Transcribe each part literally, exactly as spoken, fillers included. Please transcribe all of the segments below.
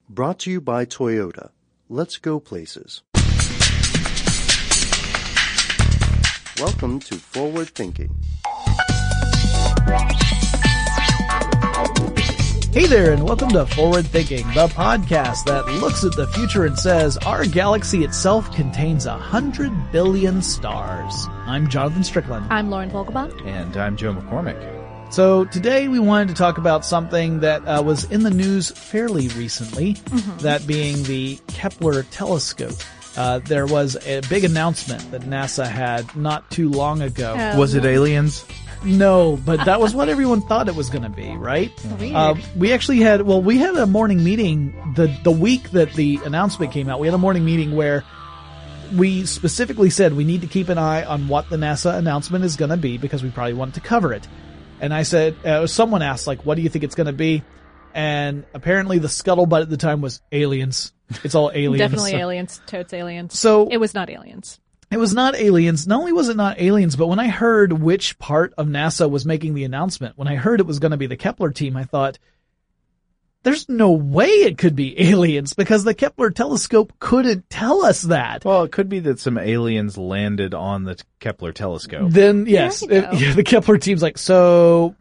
Brought to you by Toyota. Let's go places. Welcome to Forward Thinking. Hey there, and welcome to Forward Thinking, the podcast that looks at the future and says our galaxy itself contains a hundred billion stars. I'm Jonathan Strickland. I'm Lauren Vogelbaum. And I'm Joe McCormick. So today we wanted to talk about something that uh, was in the news fairly recently, mm-hmm. that being the Kepler telescope. Uh, there was a big announcement that NASA had not too long ago. Oh. Was it aliens? No, but that was what everyone thought it was going to be, right? Weird. Uh, we actually had, well, we had a morning meeting the, the week that the announcement came out. We had a morning meeting where we specifically said we need to keep an eye on what the NASA announcement is going to be because we probably want to cover it. And I said, uh, someone asked, like, what do you think it's going to be? And apparently the scuttlebutt at the time was aliens. It's all aliens. Definitely so, aliens. Totes aliens. So it was not aliens. It was not aliens. Not only was it not aliens, but when I heard which part of NASA was making the announcement, when I heard it was going to be the Kepler team, I thought, there's no way it could be aliens because the Kepler telescope couldn't tell us that. Well, it could be that some aliens landed on the Kepler telescope. Then, yes, it, yeah, the Kepler team's like, so,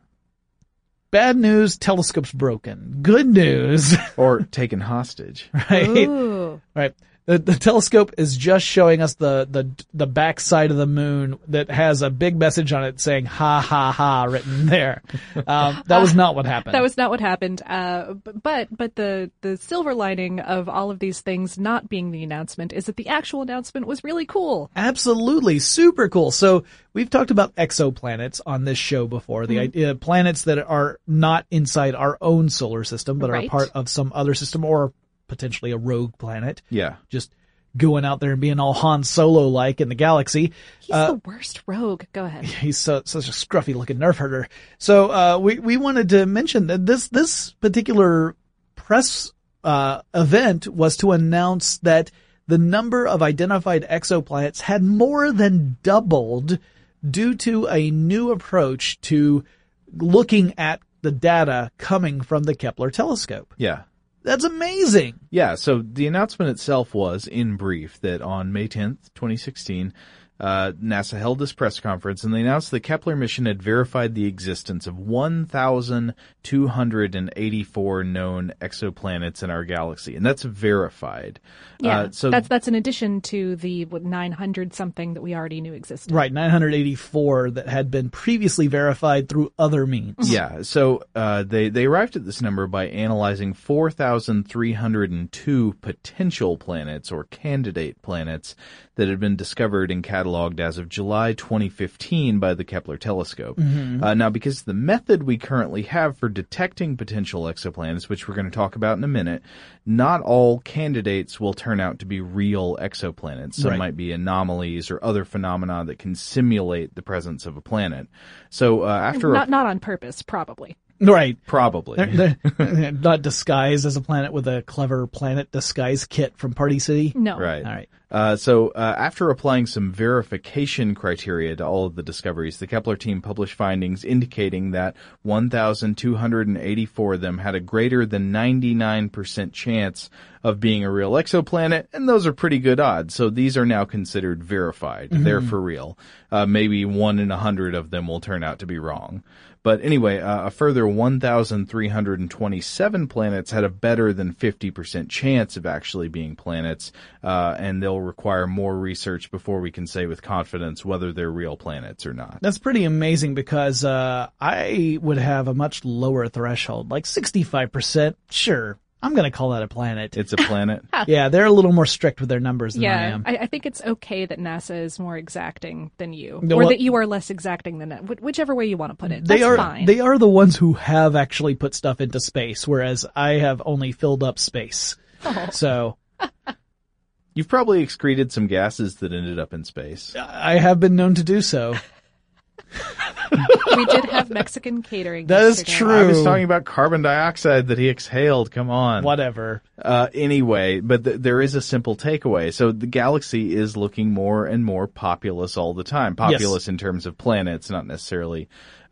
bad news, telescope's broken. Good news. Or taken hostage. Right? Ooh. Right. The, the telescope is just showing us the, the, the back side of the moon that has a big message on it saying ha ha ha written there. Um, that was not what happened. That was not what happened. Uh, but, but the, the silver lining of all of these things not being the announcement is that the actual announcement was really cool. Absolutely. Super cool. So we've talked about exoplanets on this show before. The mm-hmm. idea, planets that are not inside our own solar system, but right. are part of some other system or potentially a rogue planet. Yeah. Just going out there and being all Han Solo-like in the galaxy. He's uh, the worst rogue. Go ahead. He's so, such a scruffy-looking nerf herder. So, uh, we, we wanted to mention that this, this particular press, uh, event was to announce that the number of identified exoplanets had more than doubled due to a new approach to looking at the data coming from the Kepler telescope. Yeah. That's amazing. Yeah, so the announcement itself was, in brief, that on May tenth, twenty sixteen, uh, NASA held this press conference and they announced the Kepler mission had verified the existence of one thousand two hundred eighty-four known exoplanets in our galaxy. And that's verified. Yeah, uh, so that's, that's in addition to the what, nine hundred something that we already knew existed. Right, nine hundred eighty-four that had been previously verified through other means. Yeah, so uh, they, they arrived at this number by analyzing four thousand three hundred two potential planets or candidate planets that had been discovered and cataloged as of July twenty fifteen by the Kepler telescope. Mm-hmm. Uh, now, because the method we currently have for detecting potential exoplanets, which we're going to talk about in a minute, not all candidates will turn out to be real exoplanets. Some right. might be anomalies or other phenomena that can simulate the presence of a planet. So uh, after not a, not on purpose, probably. Right. Probably. They're, they're not disguised as a planet with a clever planet disguise kit from Party City. No. Right. All right. Uh, so uh, after applying some verification criteria to all of the discoveries, the Kepler team published findings indicating that one thousand two hundred eighty-four of them had a greater than ninety-nine percent chance of being a real exoplanet, and those are pretty good odds. So these are now considered verified. Mm-hmm. They're for real. Uh, maybe one in a hundred of them will turn out to be wrong. But anyway, uh, a further one thousand three hundred twenty-seven planets had a better than fifty percent chance of actually being planets, uh, and they'll require more research before we can say with confidence whether they're real planets or not. That's pretty amazing because uh I would have a much lower threshold, like sixty-five percent. Sure, I'm going to call that a planet. It's a planet? Yeah, they're a little more strict with their numbers than yeah, I am. I, I think it's okay that NASA is more exacting than you, No, or well, that you are less exacting than that. Whichever way you want to put it, they that's are fine. they are the ones who have actually put stuff into space, whereas I have only filled up space. Oh. So You've probably excreted some gases that ended up in space. I have been known to do so. We did have Mexican catering. That is yesterday. true. I was talking about carbon dioxide that he exhaled. Come on. Whatever. Uh, anyway, but th- there is a simple takeaway. So the galaxy is looking more and more populous all the time. Populous Yes. in terms of planets, not necessarily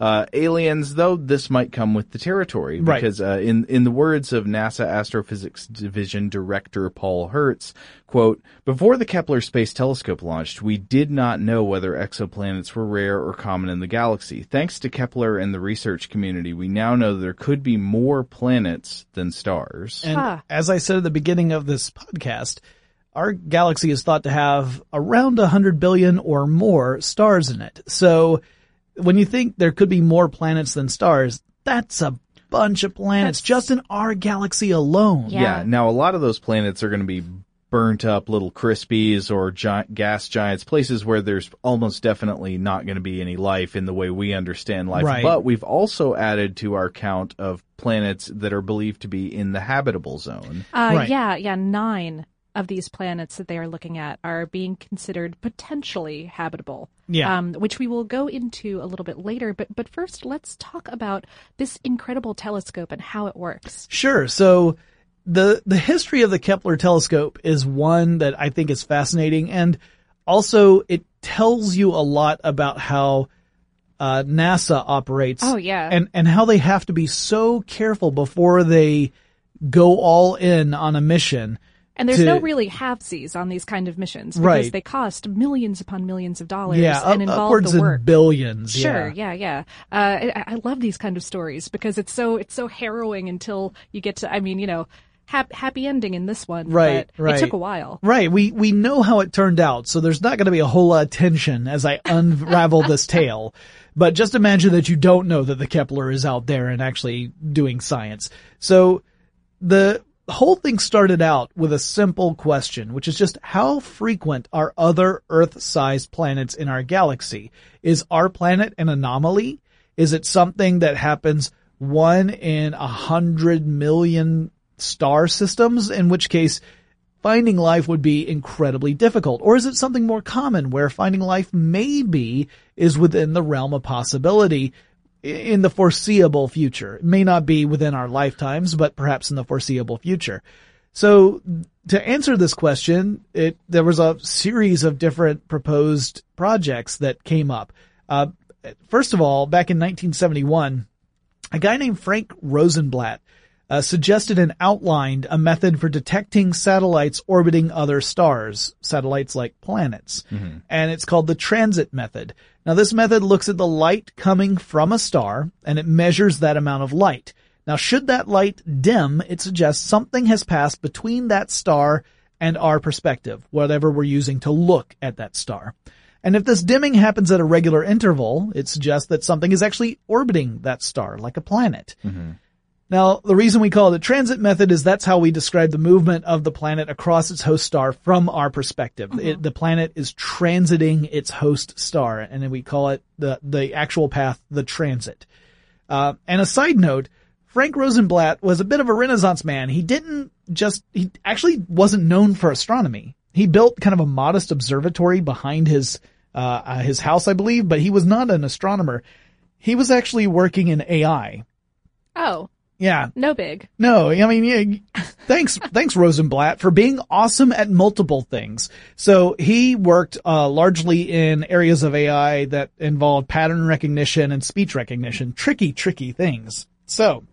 Uh, aliens, though, this might come with the territory. Right. Because uh, in, in the words of NASA Astrophysics Division Director Paul Hertz, quote, "Before the Kepler Space Telescope launched, we did not know whether exoplanets were rare or common in the galaxy. Thanks to Kepler and the research community, we now know that there could be more planets than stars." And Huh. as I said at the beginning of this podcast, our galaxy is thought to have around one hundred billion or more stars in it. So when you think there could be more planets than stars, that's a bunch of planets That's- just in our galaxy alone. Yeah. Yeah. Now, a lot of those planets are going to be burnt up little crispies or gi- gas giants, places where there's almost definitely not going to be any life in the way we understand life. Right. But we've also added to our count of planets that are believed to be in the habitable zone. Uh, Right. Yeah, yeah, nine of these planets that they are looking at are being considered potentially habitable. Yeah. Um, which we will go into a little bit later. But but first, let's talk about this incredible telescope and how it works. Sure. So the the history of the Kepler telescope is one that I think is fascinating, and also it tells you a lot about how uh, NASA operates. Oh, yeah. and and how they have to be so careful before they go all in on a mission. And there's to- no really halvesies on these kind of missions because Right. they cost millions upon millions of dollars Yeah, up, and involve upwards the of work. billions. Sure, Yeah. yeah, yeah. Uh, I, I love these kind of stories because it's so it's so harrowing until you get to. I mean, you know, hap, happy ending in this one, Right, but right. it took a while. Right. We we know how it turned out, so there's not going to be a whole lot of tension as I unravel this tale. But just imagine that you don't know that the Kepler is out there and actually doing science. So the whole thing started out with a simple question, which is just how frequent are other Earth-sized planets in our galaxy? Is our planet an anomaly? Is it something that happens one in a hundred million star systems, in which case finding life would be incredibly difficult? Or is it something more common where finding life maybe is within the realm of possibility in the foreseeable future? It may not be within our lifetimes, but perhaps in the foreseeable future. So to answer this question, it, there was a series of different proposed projects that came up. Uh, first of all, back in nineteen seventy-one, a guy named Frank Rosenblatt Uh, suggested and outlined a method for detecting satellites orbiting other stars, satellites like planets. Mm-hmm. And it's called the transit method. Now, this method looks at the light coming from a star, and it measures that amount of light. Now, should that light dim, it suggests something has passed between that star and our perspective, whatever we're using to look at that star. And if this dimming happens at a regular interval, it suggests that something is actually orbiting that star, like a planet. Mm-hmm. Now, the reason we call it a transit method is that's how we describe the movement of the planet across its host star from our perspective. Mm-hmm. It, the planet is transiting its host star, and then we call it the, the actual path, the transit. Uh, and a side note, Frank Rosenblatt was a bit of a Renaissance man. He didn't just, he actually wasn't known for astronomy. He built kind of a modest observatory behind his, uh, uh his house, I believe, but he was not an astronomer. He was actually working in A I. Oh. Yeah. No big. No, I mean, yeah, thanks, thanks Rosenblatt for being awesome at multiple things. So he worked, uh, largely in areas of A I that involved pattern recognition and speech recognition. Tricky, tricky things. So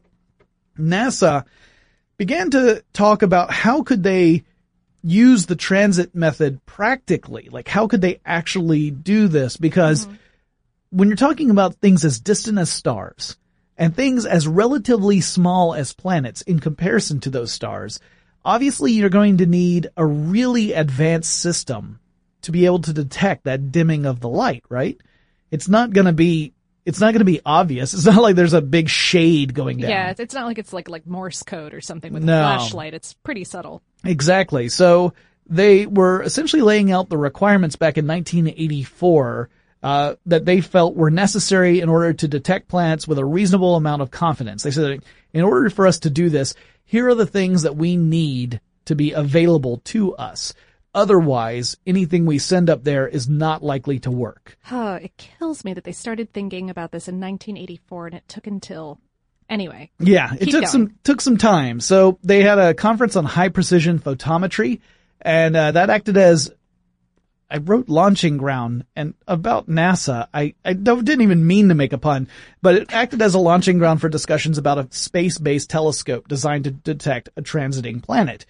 NASA began to talk about how could they use the transit method practically? Like, how could they actually do this? Because mm-hmm. when you're talking about things as distant as stars, and things as relatively small as planets in comparison to those stars, obviously you're going to need a really advanced system to be able to detect that dimming of the light, right? It's not going to be, it's not going to be obvious. It's not like there's a big shade going down. Yeah, it's not like it's like, like Morse code or something with No. a flashlight. It's pretty subtle. Exactly. So they were essentially laying out the requirements back in nineteen eighty-four Uh, that they felt were necessary in order to detect planets with a reasonable amount of confidence. They said, in order for us to do this, here are the things that we need to be available to us. Otherwise, anything we send up there is not likely to work. Huh, it kills me that they started thinking about this in nineteen eighty-four and it took until... Anyway. Yeah, it Keep took going. some, took some time. So they had a conference on high precision photometry, and uh, that acted as I wrote launching ground, and about NASA, I, I don't, didn't even mean to make a pun, but it acted as a launching ground for discussions about a space-based telescope designed to detect a transiting planet.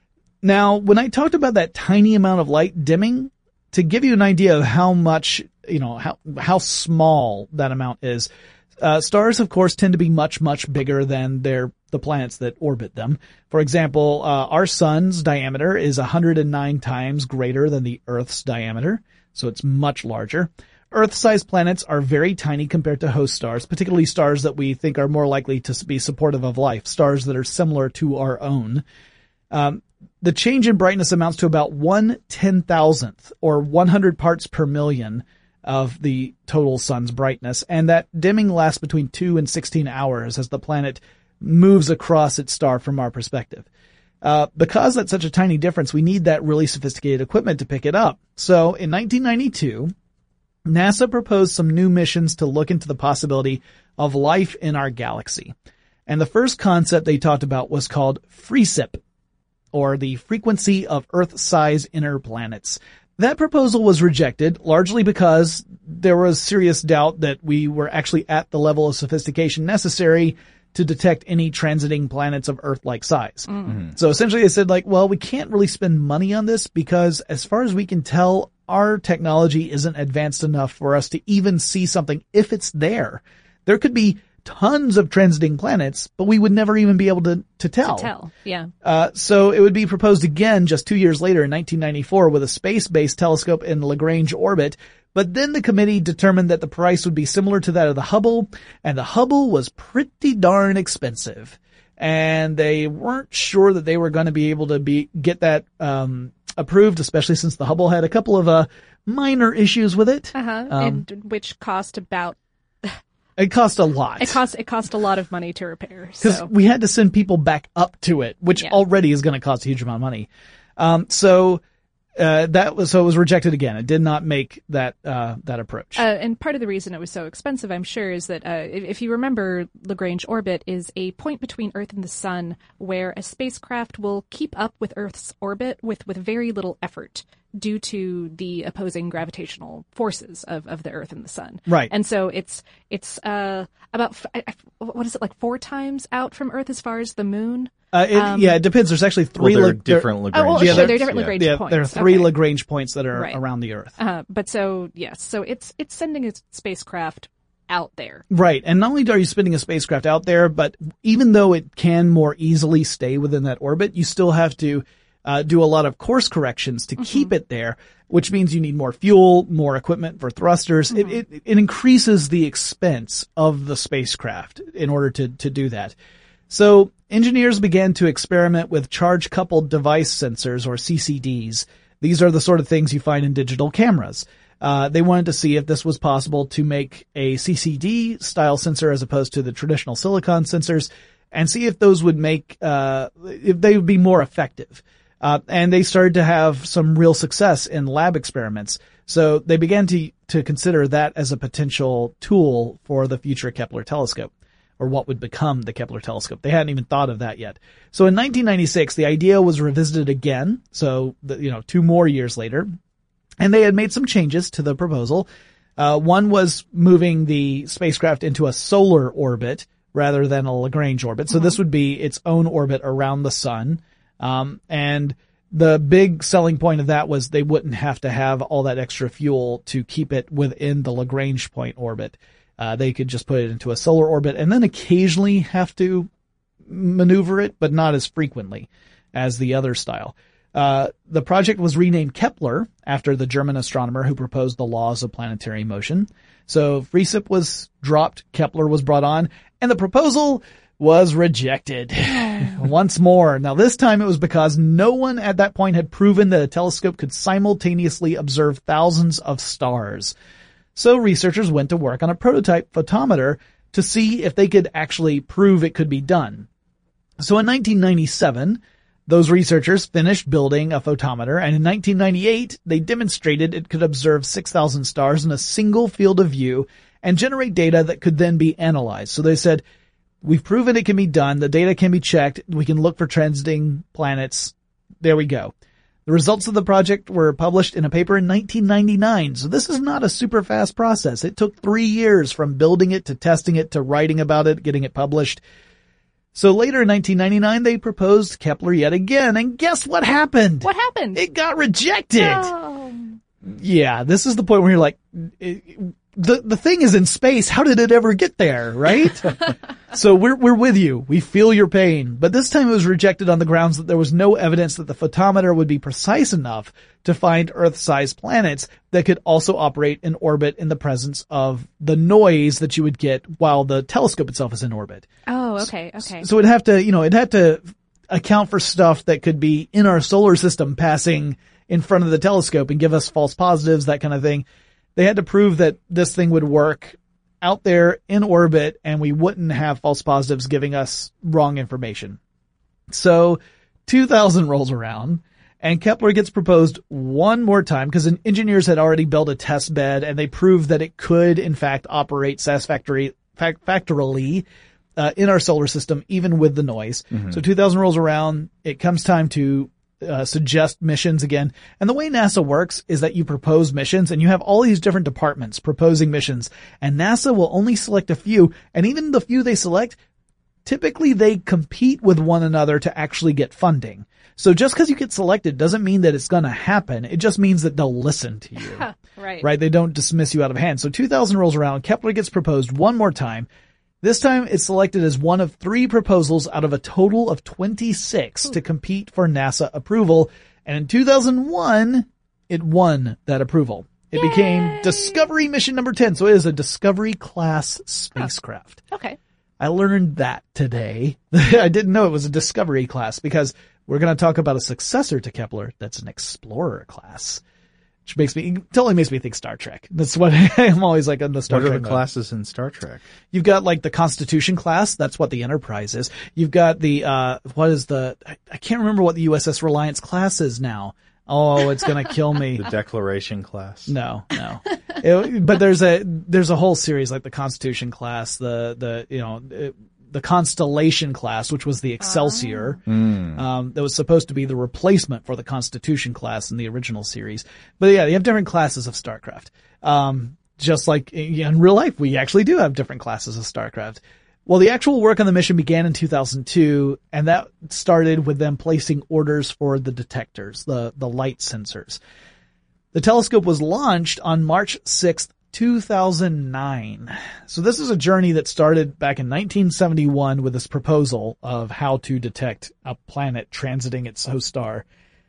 Now, when I talked about that tiny amount of light dimming, to give you an idea of how much, you know, how, how small that amount is, uh, stars, of course, tend to be much, much bigger than their, the planets that orbit them. For example, uh, our sun's diameter is one hundred nine times greater than the Earth's diameter, so it's much larger. Earth-sized planets are very tiny compared to host stars, particularly stars that we think are more likely to be supportive of life, stars that are similar to our own. Um, the change in brightness amounts to about one ten thousandth, or one hundred parts per million, of the total sun's brightness, and that dimming lasts between two and sixteen hours as the planet moves across its star from our perspective. Uh, because that's such a tiny difference, we need that really sophisticated equipment to pick it up. So in nineteen ninety-two, NASA proposed some new missions to look into the possibility of life in our galaxy. And the first concept they talked about was called FREESIP, or the Frequency of Earth-Size Inner Planets. That proposal was rejected, largely because there was serious doubt that we were actually at the level of sophistication necessary to detect any transiting planets of Earth-like size. Mm-hmm. So essentially they said, like, well, we can't really spend money on this because as far as we can tell, our technology isn't advanced enough for us to even see something if it's there. There could be tons of transiting planets, but we would never even be able to, to tell. To tell, yeah. Uh, so it would be proposed again just two years later in nineteen ninety-four with a space-based telescope in Lagrange orbit, but then the committee determined that the price would be similar to that of the Hubble, and the Hubble was pretty darn expensive. And they weren't sure that they were going to be able to be, get that, um, approved, especially since the Hubble had a couple of, uh, minor issues with it. Uh-huh, um, and which cost about It cost a lot. It cost it cost a lot of money to repair. Because so. we had to send people back up to it, which yeah. already is going to cost a huge amount of money. Um, so uh, that was so it was rejected again. It did not make that uh, that approach. Uh, and part of the reason it was so expensive, I'm sure, is that uh, if, if you remember, Lagrange orbit is a point between Earth and the Sun where a spacecraft will keep up with Earth's orbit with with very little effort, due to the opposing gravitational forces of, of the Earth and the Sun. Right. And so it's it's uh, about, I, I, what is it, like four times out from Earth as far as the Moon? Uh, it, um, yeah, it depends. There's actually three well, there are Lag- different Lagrange. Oh, well, yeah, sure, there are different yeah. Lagrange yeah, points. There are three okay. Lagrange points that are right. around the Earth. Uh, but so, yes, so it's it's sending a spacecraft out there. Right. And not only are you sending a spacecraft out there, but even though it can more easily stay within that orbit, you still have to uh, do a lot of course corrections to mm-hmm. keep it there, which means you need more fuel, more equipment for thrusters. Mm-hmm. It, it, it increases the expense of the spacecraft in order to, to do that. So engineers began to experiment with charge-coupled device sensors, or C C Ds. These are the sort of things you find in digital cameras. Uh, they wanted to see if this was possible to make a C C D style sensor as opposed to the traditional silicon sensors, and see if those would make, uh, if they would be more effective. Uh, and they started to have some real success in lab experiments. So they began to, to consider that as a potential tool for the future Kepler telescope, or what would become the Kepler telescope. They hadn't even thought of that yet. So in nineteen ninety-six, the idea was revisited again. So, the, you know, two more years later. And they had made some changes to the proposal. Uh, one was moving the spacecraft into a solar orbit rather than a Lagrange orbit. So mm-hmm. this would be its own orbit around the sun. Um, and the big selling point of that was they wouldn't have to have all that extra fuel to keep it within the Lagrange point orbit. Uh, they could just put it into a solar orbit and then occasionally have to maneuver it, but not as frequently as the other style. Uh, the project was renamed Kepler after the German astronomer who proposed the laws of planetary motion. So FREESIP was dropped, Kepler was brought on, and the proposal was rejected once more. Now this time it was because no one at that point had proven that a telescope could simultaneously observe thousands of stars. So researchers went to work on a prototype photometer to see if they could actually prove it could be done. So in nineteen ninety-seven, those researchers finished building a photometer, and in nineteen ninety-eight, they demonstrated it could observe six thousand stars in a single field of view and generate data that could then be analyzed. So they said, we've proven it can be done. The data can be checked. We can look for transiting planets. There we go. The results of the project were published in a paper in nineteen ninety-nine, so this is not a super fast process. It took three years from building it to testing it to writing about it, getting it published. So later in nineteen ninety-nine, they proposed Kepler yet again, and guess what happened? What happened? It got rejected. No. Yeah, this is the point where you're like, it, the the thing is in space. How did it ever get there, right? So we're we're with you. We feel your pain. But this time it was rejected on the grounds that there was no evidence that the photometer would be precise enough to find Earth-sized planets that could also operate in orbit in the presence of the noise that you would get while the telescope itself is in orbit. Oh, okay, okay. So it'd have to, you know, it'd have to account for stuff that could be in our solar system passing in front of the telescope and give us false positives, that kind of thing. They had to prove that this thing would work out there in orbit and we wouldn't have false positives giving us wrong information. So two thousand rolls around and Kepler gets proposed one more time because engineers had already built a test bed and they proved that it could in fact operate satisfactory, factorily uh, in our solar system even with the noise. Mm-hmm. So two thousand rolls around, it comes time to Uh, suggest missions again. And the way NASA works is that you propose missions and you have all these different departments proposing missions, and NASA will only select a few, and even the few they select, typically they compete with one another to actually get funding. So just because you get selected doesn't mean that it's going to happen. It just means that they'll listen to you. Right. Right? They don't dismiss you out of hand. So two thousand rolls around, Kepler gets proposed one more time. This time it's selected as one of three proposals out of a total of twenty-six Ooh. To compete for NASA approval. And in two thousand one, it won that approval. It Yay! Became Discovery Mission number ten. So it is a Discovery class spacecraft. Huh. Okay. I learned that today. I didn't know it was a Discovery class because we're going to talk about a successor to Kepler that's an Explorer class. Which makes me, totally makes me think Star Trek. That's what I'm always like on the Star Trek. What Trek are the mode. classes in Star Trek? You've got like the Constitution class. That's what the Enterprise is. You've got the, uh, what is the, I, I can't remember what the U S S Reliance class is now. Oh, it's going to kill me. The Declaration class. No, no. It, but there's a, there's a whole series like the Constitution class, the, the, you know, it, the Constellation class, which was the Excelsior, oh. mm. um, that was supposed to be the replacement for the Constitution class in the original series. But yeah, you have different classes of StarCraft. Um, just like in real life, we actually do have different classes of StarCraft. Well, the actual work on the mission began in two thousand two, and that started with them placing orders for the detectors, the, the light sensors. The telescope was launched on March sixth, two thousand nine. So this is a journey that started back in nineteen seventy-one with this proposal of how to detect a planet transiting its host star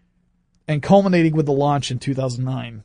and culminating with the launch in two thousand nine.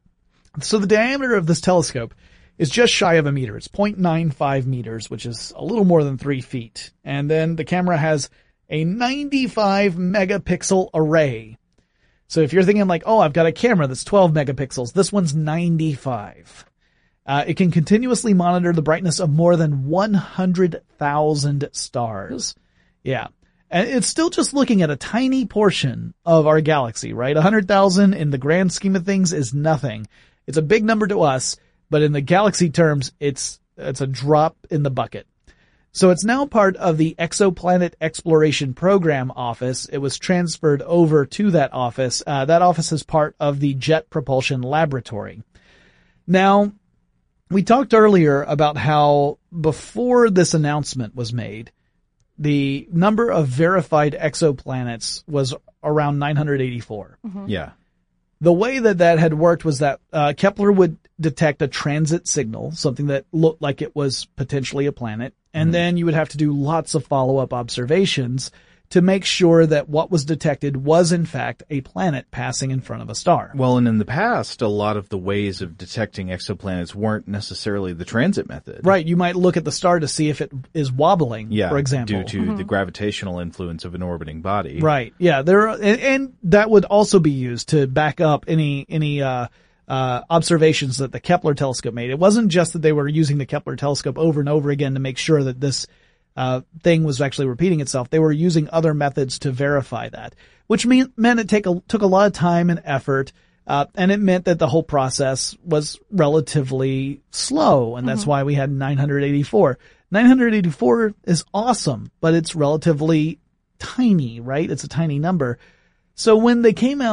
So the diameter of this telescope is just shy of a meter. It's zero point nine five meters, which is a little more than three feet. And then the camera has a ninety-five megapixel array. So if you're thinking like, oh, I've got a camera that's twelve megapixels, this one's ninety-five. Uh, it can continuously monitor the brightness of more than one hundred thousand stars. Yeah. And it's still just looking at a tiny portion of our galaxy, right? one hundred thousand in the grand scheme of things is nothing. It's a big number to us, but in the galaxy terms, it's, it's a drop in the bucket. So it's now part of the Exoplanet Exploration Program office. It was transferred over to that office. Uh, that office is part of the Jet Propulsion Laboratory. Now, we talked earlier about how before this announcement was made, the number of verified exoplanets was around nine hundred eighty-four. Mm-hmm. Yeah. The way that that had worked was that uh, Kepler would detect a transit signal, something that looked like it was potentially a planet, and mm-hmm. then you would have to do lots of follow-up observations to make sure that what was detected was in fact a planet passing in front of a star. Well, and in the past, a lot of the ways of detecting exoplanets weren't necessarily the transit method. Right. You might look at the star to see if it is wobbling, yeah, for example. due to mm-hmm. the gravitational influence of an orbiting body. Right. Yeah. There are, and, and that would also be used to back up any, any, uh, uh, observations that the Kepler telescope made. It wasn't just that they were using the Kepler telescope over and over again to make sure that this Uh, thing was actually repeating itself. They were using other methods to verify that, which mean, meant it take a, took a lot of time and effort, uh, and it meant that the whole process was relatively slow, and that's mm-hmm. why we had nine hundred eighty-four. nine hundred eighty-four is awesome, but it's relatively tiny, right? It's a tiny number. So when they came out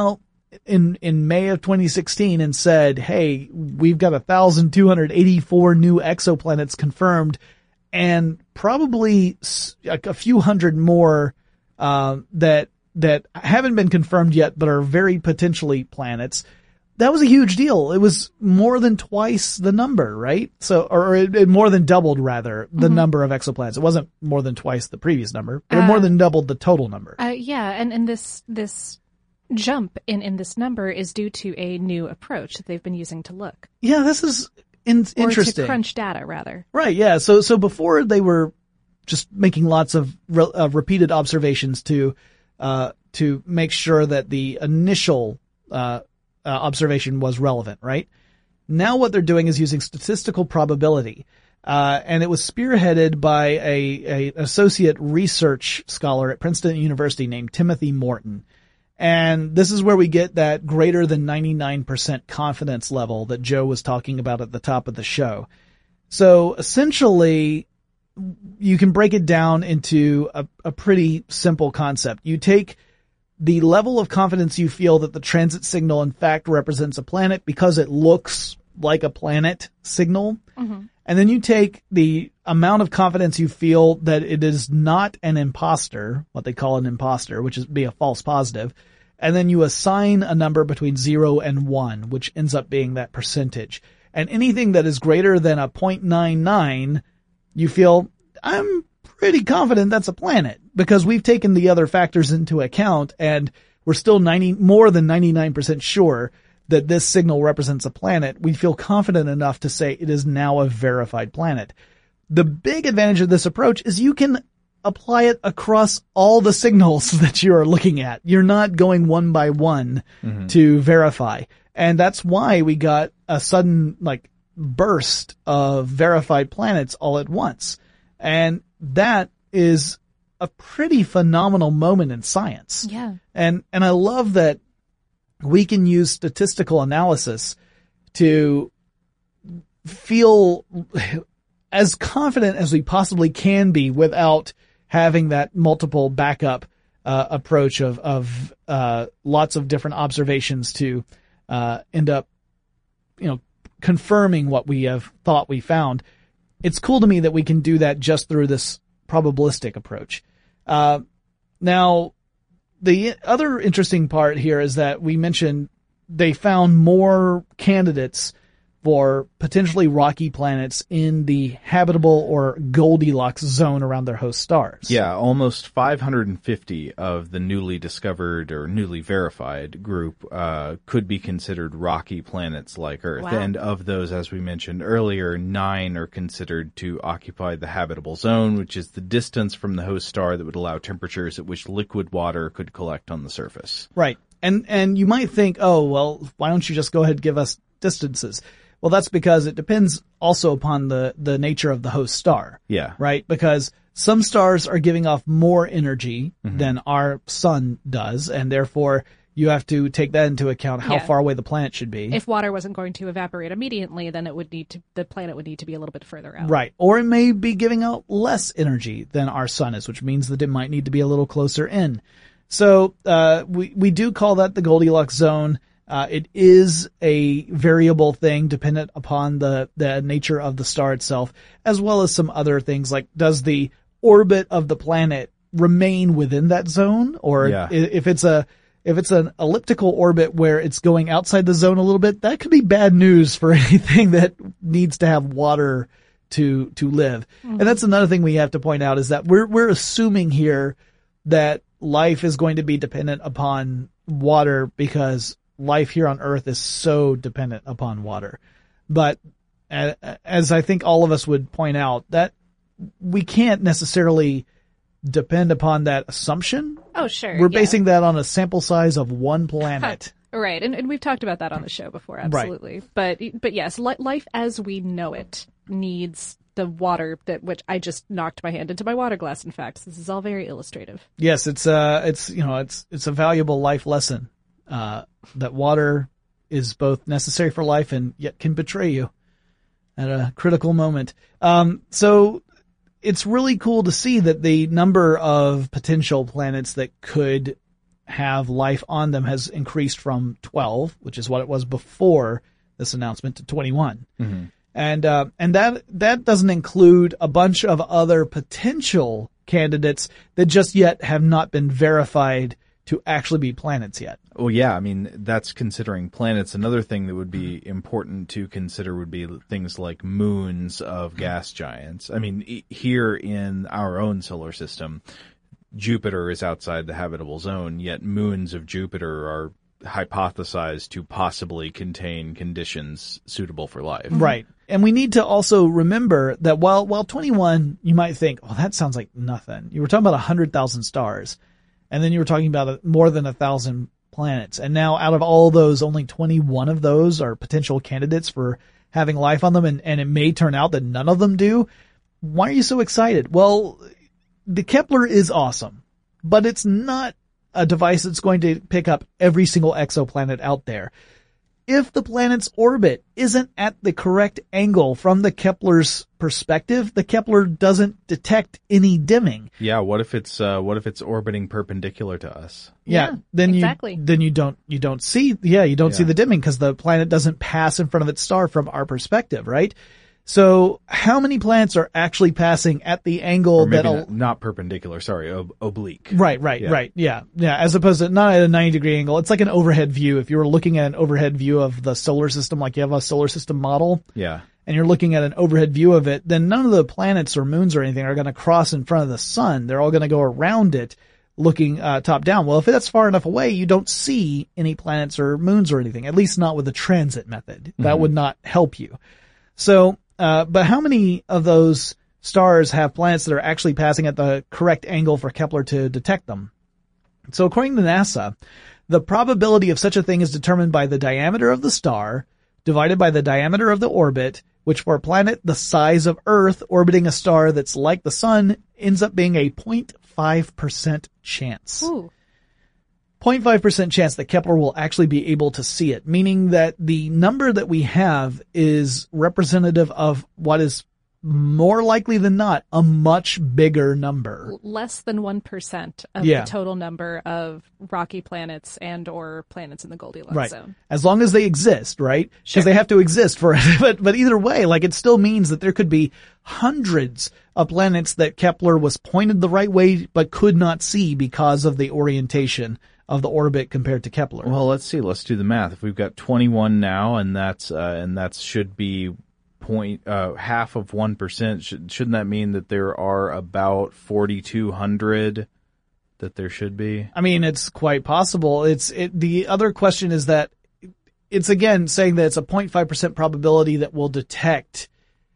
in, in May of twenty sixteen and said, hey, we've got one thousand two hundred eighty-four new exoplanets confirmed and probably a, a few hundred more, uh, that, that haven't been confirmed yet, but are very potentially planets. That was a huge deal. It was more than twice the number, right? So, or it, it more than doubled rather the mm-hmm. number of exoplanets. It wasn't more than twice the previous number, but uh, it more than doubled the total number. Uh, yeah. And, and this, this jump in, in this number is due to a new approach that they've been using to look. Yeah, this is in, or interesting. to crunch data rather. Right. Yeah. So, so before they were just making lots of re- uh, repeated observations to, uh, to make sure that the initial, uh, Uh, observation was relevant, right? Now what they're doing is using statistical probability. Uh, and it was spearheaded by a, a associate research scholar at Princeton University named Timothy Morton. And this is where we get that greater than ninety-nine percent confidence level that Joe was talking about at the top of the show. So essentially, you can break it down into a, a pretty simple concept. You take the level of confidence you feel that the transit signal in fact represents a planet because it looks like a planet signal. Mm-hmm. And then you take the amount of confidence you feel that it is not an imposter, what they call an imposter, which is be a false positive. And then you assign a number between zero and one, which ends up being that percentage. And anything that is greater than a zero point nine nine, you feel, I'm pretty confident that's a planet because we've taken the other factors into account and we're still ninety, more than ninety-nine percent sure that this signal represents a planet. We feel confident enough to say it is now a verified planet. The big advantage of this approach is you can apply it across all the signals that you are looking at. You're not going one by one mm-hmm. to verify. And that's why we got a sudden like burst of verified planets all at once. And that is a pretty phenomenal moment in science. Yeah. And, and I love that we can use statistical analysis to feel as confident as we possibly can be without having that multiple backup, uh, approach of, of, uh, lots of different observations to, uh, end up, you know, confirming what we have thought we found. It's cool to me that we can do that just through this probabilistic approach. Uh, now, the other interesting part here is that we mentioned they found more candidates for potentially rocky planets in the habitable or Goldilocks zone around their host stars. Yeah, almost five hundred fifty of the newly discovered or newly verified group uh, could be considered rocky planets like Earth. Wow. And of those, as we mentioned earlier, nine are considered to occupy the habitable zone, which is the distance from the host star that would allow temperatures at which liquid water could collect on the surface. Right. And and you might think, oh, well, why don't you just go ahead and give us distances? Well, that's because it depends also upon the, the nature of the host star. Yeah. Right? Because some stars are giving off more energy mm-hmm. than our sun does, and therefore you have to take that into account how yeah. far away the planet should be. If water wasn't going to evaporate immediately, then it would need to, the planet would need to be a little bit further out. Right. Or it may be giving out less energy than our sun is, which means that it might need to be a little closer in. So, uh, we, we do call that the Goldilocks zone. Uh, it is a variable thing dependent upon the, the nature of the star itself, as well as some other things like does the orbit of the planet remain within that zone? Or yeah. if it's a, if it's an elliptical orbit where it's going outside the zone a little bit, that could be bad news for anything that needs to have water to, to live. Mm-hmm. And that's another thing we have to point out is that we're, we're assuming here that life is going to be dependent upon water because life here on Earth is so dependent upon water. But as I think all of us would point out, that we can't necessarily depend upon that assumption. Oh, sure. We're yeah. basing that on a sample size of one planet. Right. And, and we've talked about that on the show before. Absolutely. Right. But, but yes, li- life as we know it needs the water that, which I just knocked my hand into my water glass. In fact, this is all very illustrative. Yes. It's, uh, it's, you know, it's, it's a valuable life lesson. Uh, that water is both necessary for life and yet can betray you at a critical moment. Um, so it's really cool to see that the number of potential planets that could have life on them has increased from twelve, which is what it was before this announcement, to twenty-one. Mm-hmm. And, uh, and that, that doesn't include a bunch of other potential candidates that just yet have not been verified to actually be planets yet. Well, yeah, I mean, that's considering planets. Another thing that would be important to consider would be things like moons of gas giants. I mean, e- here in our own solar system, Jupiter is outside the habitable zone, yet moons of Jupiter are hypothesized to possibly contain conditions suitable for life. Right. And we need to also remember that while, while twenty-one, you might think, oh, that sounds like nothing. You were talking about one hundred thousand stars, and then you were talking about more than a thousand planets. And now out of all those, only twenty-one of those are potential candidates for having life on them, and, and it may turn out that none of them do. Why are you so excited? Well, the Kepler is awesome, but it's not a device that's going to pick up every single exoplanet out there. If the planet's orbit isn't at the correct angle from the Kepler's perspective, the Kepler doesn't detect any dimming. Yeah, what if it's uh what if it's orbiting perpendicular to us? Yeah, Yeah, then exactly. you then you don't you don't see yeah, you don't see Yeah. the dimming because the planet doesn't pass in front of its star from our perspective, right? So how many planets are actually passing at the angle Or maybe that'll not, not perpendicular, sorry, ob- oblique. Right, right, Yeah. right. Yeah. Yeah. As opposed to not at a ninety degree angle. It's like an overhead view. If you were looking at an overhead view of the solar system, like you have a solar system model Yeah. and you're looking at an overhead view of it, then none of the planets or moons or anything are going to cross in front of the sun. They're all going to go around it looking uh, top down. Well, if that's far enough away, you don't see any planets or moons or anything, at least not with the transit method. That Mm-hmm. would not help you. So, uh, but how many of those stars have planets that are actually passing at the correct angle for Kepler to detect them? So according to NASA, the probability of such a thing is determined by the diameter of the star divided by the diameter of the orbit, which for a planet the size of Earth orbiting a star that's like the sun ends up being a zero point five percent chance. Ooh. zero point five percent chance that Kepler will actually be able to see it, meaning that the number that we have is representative of what is more likely than not a much bigger number. Less than one percent of Yeah. the total number of rocky planets and or planets in the Goldilocks Right. zone. As long as they exist, right? Because Sure. they have to exist for it. But, but either way, like it still means that there could be hundreds of planets that Kepler was pointed the right way but could not see because of the orientation of the orbit compared to Kepler. Well, let's see. Let's do the math. If we've got twenty-one now, and that's uh, and that should be point uh, half of one percent. Should, shouldn't that mean that there are about forty-two hundred that there should be? I mean, it's quite possible. It's it. The other question is that it's again saying that it's a zero point five percent probability that will detect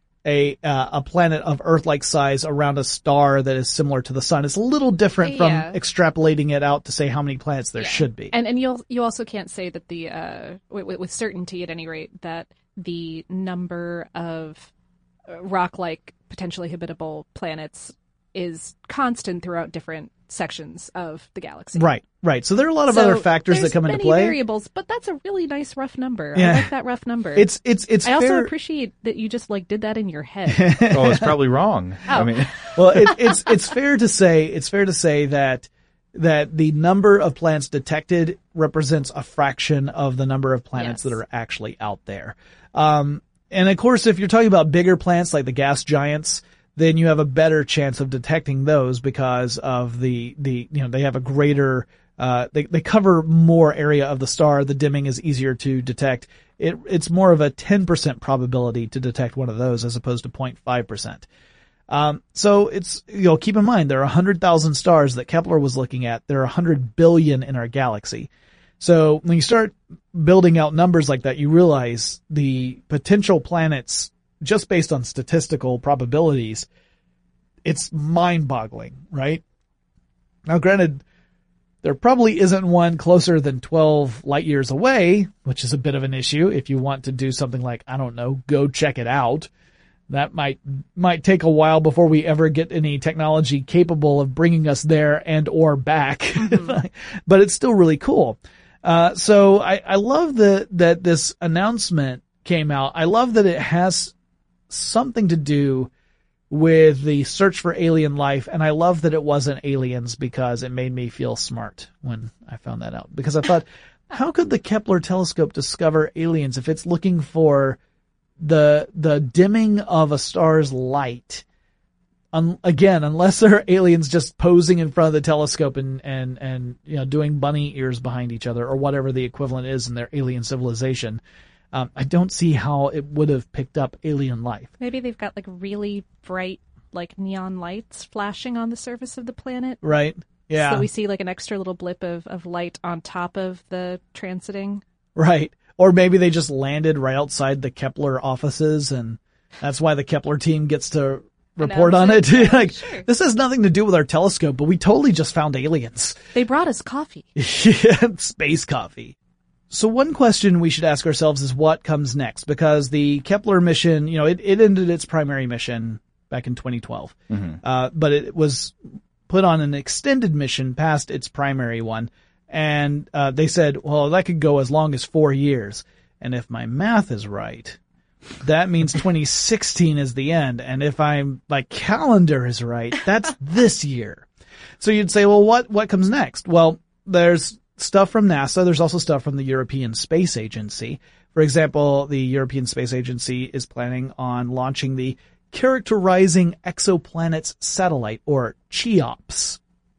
a uh, a planet of Earth-like size around a star that is similar to the sun. It's a little different from Yeah. extrapolating it out to say how many planets there Yeah. should be. And and you you also can't say that the uh with, with certainty at any rate that the number of uh, rock-like potentially habitable planets is constant throughout different sections of the galaxy. Right, right. So there are a lot of So other factors that there's come into many play. variables, but that's a really nice rough number. Yeah. I like that rough number. It's it's it's I also fair. appreciate that you just like did that in your head. Oh, it's probably wrong. I Oh. mean, well, it, it's it's fair to say it's fair to say that that the number of planets detected represents a fraction of the number of planets Yes. that are actually out there. Um, and of course, if you're talking about bigger planets like the gas giants, then you have a better chance of detecting those because of the the you know they have a greater uh they they cover more area of the star. The dimming is easier to detect. It it's more of a ten percent probability to detect one of those as opposed to zero point five percent. Um, so it's, you know, keep in mind there are one hundred thousand stars that Kepler was looking at. There are one hundred billion in our galaxy. So when you start building out numbers like that, you realize the potential planets just based on statistical probabilities, it's mind-boggling, right? Now granted, there probably isn't one closer than twelve light years away, which is a bit of an issue if you want to do something like, I don't know, go check it out. That might might take a while before we ever get any technology capable of bringing us there and or back. Mm-hmm. But it's still really cool. Uh, so I, I love that that this announcement came out. I love that it has something to do with the search for alien life. And I love that it wasn't aliens because it made me feel smart when I found that out. Because I thought, how could the Kepler telescope discover aliens if it's looking for the the dimming of a star's light? Um, again, unless there are aliens just posing in front of the telescope and, and, and, you know, doing bunny ears behind each other or whatever the equivalent is in their alien civilization. Um, I don't see how it would have picked up alien life. Maybe they've got like really bright, like neon lights flashing on the surface of the planet. Right. Yeah. So that we see like an extra little blip of, of light on top of the transiting. Right. Or maybe they just landed right outside the Kepler offices and that's why the Kepler team gets to report on it. Yeah, like, sure. This has nothing to do with our telescope, but we totally just found aliens. They brought us coffee. Yeah, space coffee. So one question we should ask ourselves is what comes next? Because the Kepler mission, you know, it, it ended its primary mission back in twenty twelve. Mm-hmm. Uh, but it was put on an extended mission past its primary one. And, uh, they said, well, that could go as long as four years. And if my math is right, that means twenty sixteen is the end. And if I'm, my calendar is right, that's this year. So you'd say, well, what, what comes next? Well, there's stuff from NASA. There's also stuff from the European Space Agency. For example, the European Space Agency is planning on launching the Characterizing Exoplanets Satellite, or CHEOPS.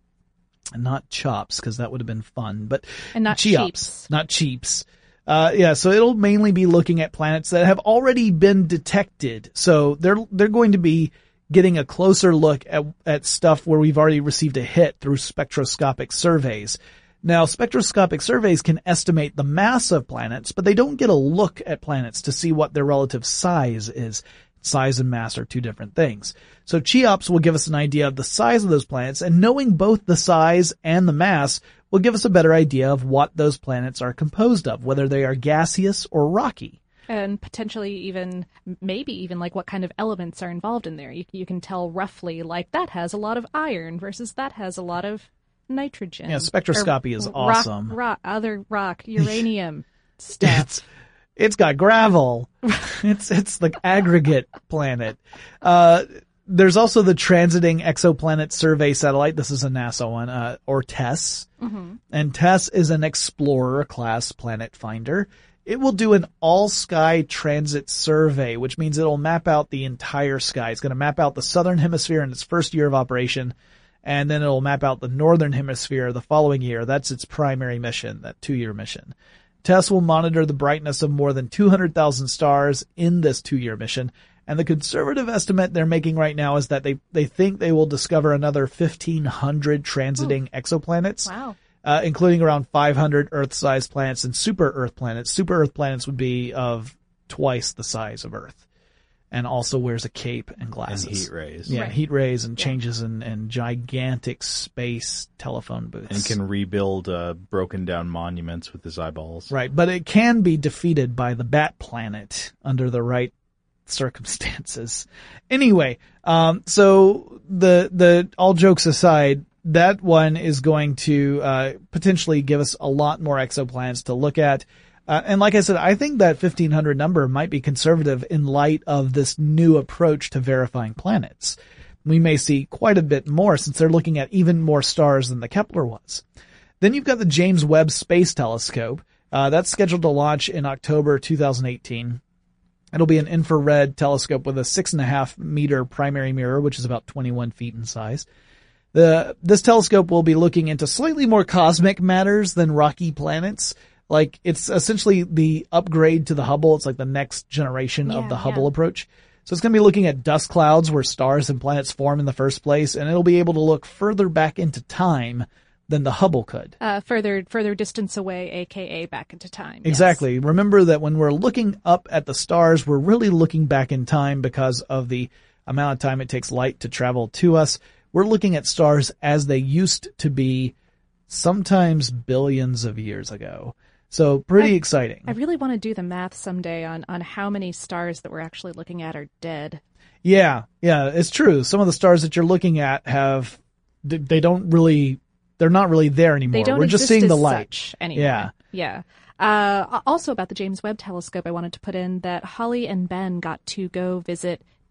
And not CHOPS, because that would have been fun, but and not CHEOPS, cheaps. not cheaps. Uh, yeah, so it'll mainly be looking at planets that have already been detected. So they're, they're going to be getting a closer look at, at stuff where we've already received a hit through spectroscopic surveys. Now, spectroscopic surveys can estimate the mass of planets, but they don't get a look at planets to see what their relative size is. Size and mass are two different things. So CHEOPS will give us an idea of the size of those planets, and knowing both the size and the mass will give us a better idea of what those planets are composed of, whether they are gaseous or rocky. And potentially even, maybe even like what kind of elements are involved in there. You, you can tell roughly, like that has a lot of iron versus that has a lot of nitrogen. Yeah, spectroscopy or is rock, awesome. Rock, other rock, uranium stuff. It's, it's got gravel. it's, it's like aggregate planet. Uh, There's also the Transiting Exoplanet Survey Satellite. This is a NASA one, uh, or TESS. Mm-hmm. And TESS is an Explorer-class planet finder. It will do an all-sky transit survey, which means it'll map out the entire sky. It's going to map out the southern hemisphere in its first year of operation, and then it'll map out the northern hemisphere the following year. That's its primary mission, that two-year mission. TESS will monitor the brightness of more than two hundred thousand stars in this two-year mission. And the conservative estimate they're making right now is that they, they think they will discover another fifteen hundred transiting oh. exoplanets. Wow. Uh, including around five hundred Earth-sized planets and super-Earth planets. Super-Earth planets would be of twice the size of Earth. And also wears a cape and glasses. And heat rays. Yeah, right. heat rays and yeah. changes in, in gigantic space telephone booths. And can rebuild uh, broken down monuments with his eyeballs. Right, but it can be defeated by the Bat Planet under the right circumstances. Anyway, um, so the, the, all jokes aside, that one is going to, uh, potentially give us a lot more exoplanets to look at. Uh, and like I said, I think that fifteen hundred number might be conservative in light of this new approach to verifying planets. We may see quite a bit more since they're looking at even more stars than the Kepler was. Then you've got the James Webb Space Telescope. Uh, that's scheduled to launch in October two thousand eighteen. It'll be an infrared telescope with a six and a half meter primary mirror, which is about twenty-one feet in size. The, this telescope will be looking into slightly more cosmic matters than rocky planets. Like, it's essentially the upgrade to the Hubble. It's like the next generation yeah, of the Hubble yeah. approach. So it's going to be looking at dust clouds where stars and planets form in the first place, and it'll be able to look further back into time than the Hubble could. Uh, further, further distance away, aka back into time. Exactly. Yes. Remember that when we're looking up at the stars, we're really looking back in time because of the amount of time it takes light to travel to us. We're looking at stars as they used to be, sometimes billions of years ago. So pretty I, exciting. I really want to do the math someday on, on how many stars that we're actually looking at are dead. Yeah, yeah, it's true. Some of the stars that you're looking at have, they don't really, they're not really there anymore. They don't We're exist just seeing as the light. such anymore. Yeah. Yeah. Uh, also about the James Webb Telescope, I wanted to put in that Holly and Ben got to go visit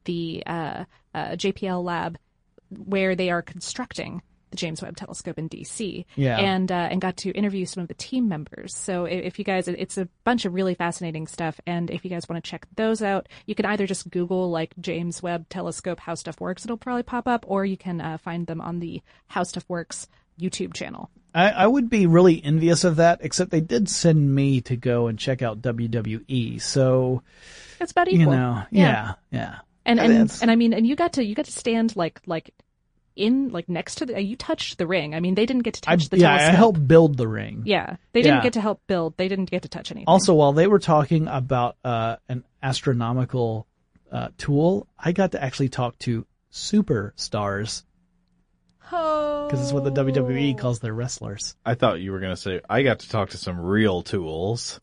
the uh, uh, J P L lab where they are constructing the James Webb Telescope in D C. Yeah. And uh, and got to interview some of the team members. So if, if you guys, it's a bunch of really fascinating stuff. And if you guys want to check those out, you can either just Google like James Webb Telescope How Stuff Works. It'll probably pop up, or you can uh, find them on the How Stuff Works YouTube channel. I, I would be really envious of that, except they did send me to go and check out W W E. So it's about equal. You know, yeah, yeah. yeah. And I and, mean, and I mean, and you got to you got to stand like like. in like next to the you touched the ring. I mean, they didn't get to touch I, the yeah, telescope. I helped build the ring. Yeah, they didn't Yeah. get to help build. They didn't get to touch anything. Also, while they were talking about uh, an astronomical uh, tool, I got to actually talk to superstars oh. because it's what the W W E calls their wrestlers. I thought you were going to say, I got to talk to some real tools.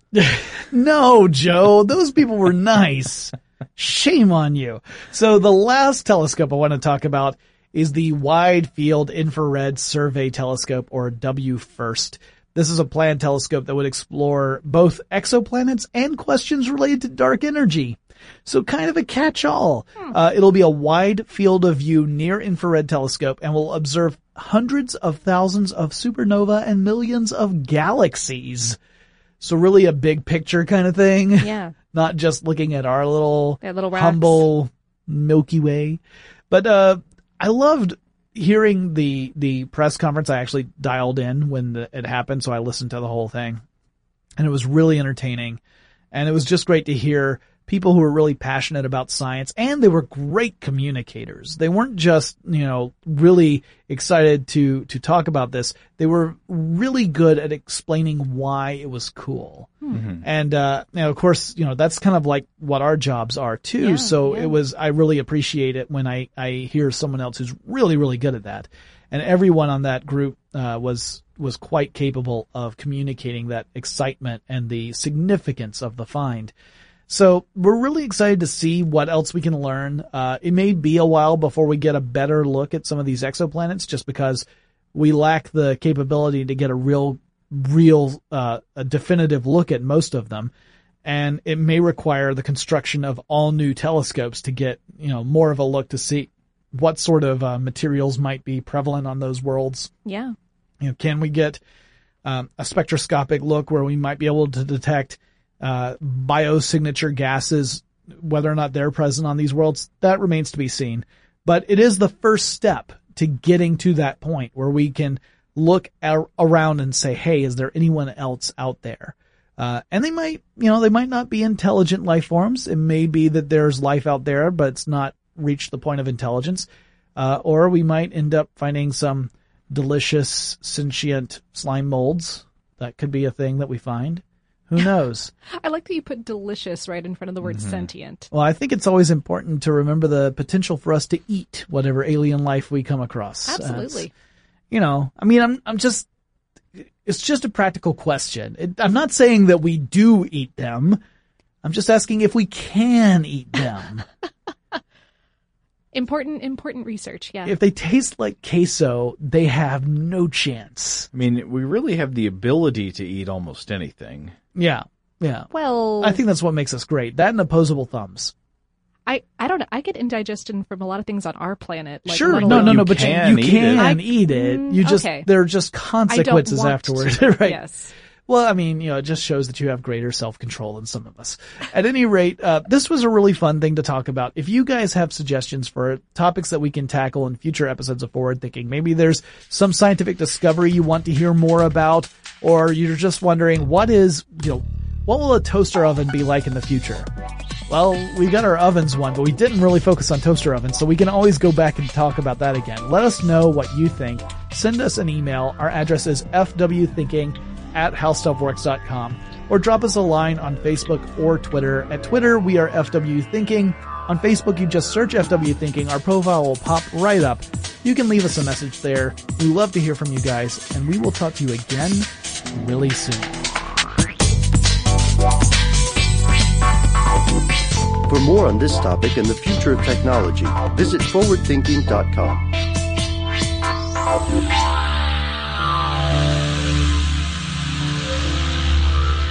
No, Joe, those people were nice. Shame on you. So the last telescope I want to talk about is the Wide Field Infrared Survey Telescope, or W FIRST. This is a planned telescope that would explore both exoplanets and questions related to dark energy. So kind of a catch-all. Hmm. Uh, it'll be a wide field of view near infrared telescope and will observe hundreds of thousands of supernova and millions of galaxies. So really a big picture kind of thing. Yeah. Not just looking at our little, little humble Milky Way. But, uh, I loved hearing the, the press conference. I actually dialed in when the, it happened, so I listened to the whole thing. And it was really entertaining. And it was just great to hear people who were really passionate about science, and they were great communicators. They weren't just, you know, really excited to, to talk about this. They were really good at explaining why it was cool. Mm-hmm. And, uh, you know, of course, you know, that's kind of like what our jobs are too. Yeah, so yeah. it was, I really appreciate it when I, I hear someone else who's really, really good at that. And everyone on that group, uh, was, was quite capable of communicating that excitement and the significance of the find. So we're really excited to see what else we can learn. Uh, it may be a while before we get a better look at some of these exoplanets, just because we lack the capability to get a real, real, uh, a definitive look at most of them. And it may require the construction of all new telescopes to get, you know, more of a look to see what sort of uh, materials might be prevalent on those worlds. Yeah. You know, can we get um, a spectroscopic look where we might be able to detect uh, biosignature gases, whether or not they're present on these worlds? That remains to be seen. But it is the first step to getting to that point where we can look ar- around and say, hey, is there anyone else out there? Uh, and they might, you know, they might not be intelligent life forms. It may be that there's life out there, but it's not reached the point of intelligence. Uh, or we might end up finding some delicious sentient slime molds. That could be a thing that we find. Who knows? I like that you put delicious right in front of the word Mm-hmm. sentient. Well, I think it's always important to remember the potential for us to eat whatever alien life we come across. Absolutely. Uh, you know, I mean, I'm, I'm just, it's just a practical question. It, I'm not saying that we do eat them. I'm just asking if we can eat them. Important, important research. Yeah. If they taste like queso, they have no chance. I mean, we really have the ability to eat almost anything. Yeah. Yeah. Well, I think that's what makes us great. That and opposable thumbs. I, I don't know. I get indigestion from a lot of things on our planet. Like, Sure. let No, alone- no, no, You but can you, eat you it. can I- eat it. mm, You just, okay. there are just I don't consequences want afterwards. to. Right. Yes. Well, I mean, you know, it just shows that you have greater self-control than some of us. At any rate, uh, this was a really fun thing to talk about. If you guys have suggestions for topics that we can tackle in future episodes of Forward Thinking, maybe there's some scientific discovery you want to hear more about, or you're just wondering what is, you know, what will a toaster oven be like in the future? Well, we got our ovens one, but we didn't really focus on toaster ovens, so we can always go back and talk about that again. Let us know what you think. Send us an email. Our address is f w thinking at how stuff works dot com, or drop us a line on Facebook or Twitter. At Twitter, we are F W Thinking. On Facebook, you just search F W Thinking. Our profile will pop right up. You can leave us a message there. We love to hear from you guys, and we will talk to you again really soon. For more on this topic and the future of technology, visit forward thinking dot com.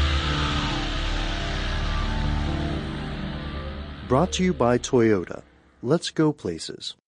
Brought to you by Toyota. Let's go places.